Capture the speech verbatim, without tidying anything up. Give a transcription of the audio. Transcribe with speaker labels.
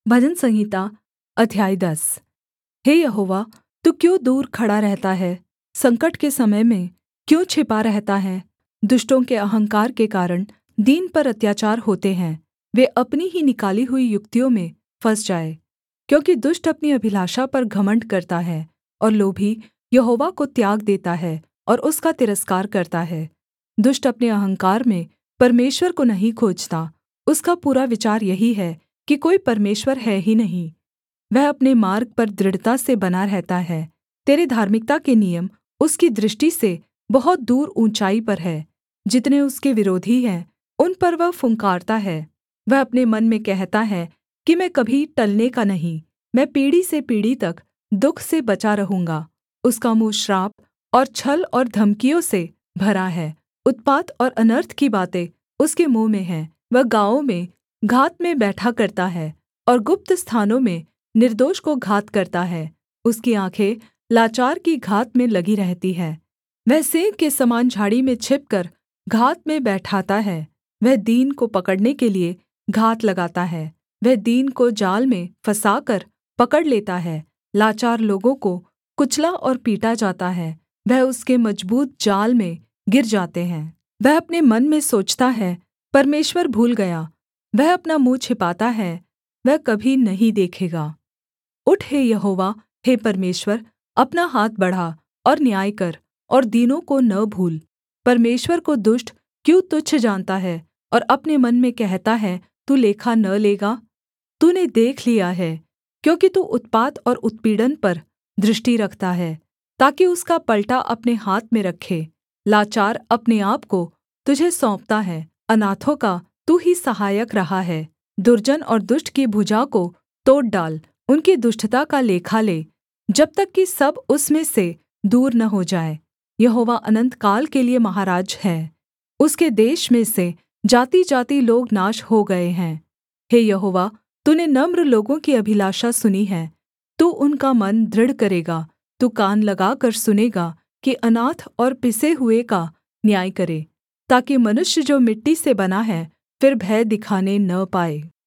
Speaker 1: भजन संहिता अध्याय दस। हे यहोवा, तू क्यों दूर खड़ा रहता है? संकट के समय में क्यों छिपा रहता है? दुष्टों के अहंकार के कारण दीन पर अत्याचार होते हैं। वे अपनी ही निकाली हुई युक्तियों में फँस जाएँ। क्योंकि दुष्ट अपनी अभिलाषा पर घमण्ड करता है, और लोभी यहोवा को त्याग देता है और उसका तिरस्कार करता है। दुष्ट अपने अहंकार में परमेश्वर को नहीं खोजता। उसका पूरा विचार यही है कि कोई परमेश्वर है ही नहीं। वह अपने मार्ग पर दृढ़ता से बना रहता है। तेरे धार्मिकता के नियम उसकी दृष्टि से बहुत दूर ऊँचाई पर है। जितने उसके विरोधी हैं, उन पर वह फुँकारता है। वह अपने मन में कहता है कि मैं कभी टलने का नहीं, मैं पीढ़ी से पीढ़ी तक दुःख से बचा रहूँगा। उसका मुँह श्राप और छल और धमकियों से भरा है। उत्पात और अनर्थ की बातें उसके मुँह में हैं। वह गाँवों में घात में बैठा करता है और गुप्त स्थानों में निर्दोष को घात करता है। उसकी आँखें लाचार की घात में लगी रहती हैं। वह सिंह के समान झाड़ी में छिपकर घात में बैठाता है। वह दीन को पकड़ने के लिए घात लगाता है। वह दीन को जाल में फँसाकर पकड़ लेता है। लाचार लोगों को कुचला और पीटा जाता है। वह उसके मजबूत जाल में गिर जाते हैं। वह अपने मन में सोचता है, परमेश्वर भूल गया। वह अपना मुँह छिपाता है, वह कभी नहीं देखेगा। उठ हे यहोवा, हे परमेश्वर, अपना हाथ बढ़ा और न्याय कर, और दीनों को न भूल। परमेश्वर को दुष्ट क्यों तुच्छ जानता है और अपने मन में कहता है, तू लेखा न लेगा? तूने देख लिया है, क्योंकि तू उत्पात और उत्पीड़न पर दृष्टि रखता है, ताकि उसका पलटा अपने हाथ में रखे। लाचार अपने आप को तुझे सौंपता है, अनाथों का तू ही सहायक रहा है। दुर्जन और दुष्ट की भुजा को तोड़ डाल, उनकी दुष्टता का लेखा ले, जब तक कि सब उसमें से दूर न हो जाए। यहोवा अनन्तकाल के लिए महाराज है। उसके देश में से जाति-जाति लोग नाश हो गए हैं। हे यहोवा, तूने नम्र लोगों की अभिलाषा सुनी है। तू उनका मन दृढ़ करेगा। तू कान लगाकर सुनेगा कि अनाथ और पिसे हुए का न्याय करे, ताकि मनुष्य जो मिट्टी से बना है फिर भय दिखाने न पाए।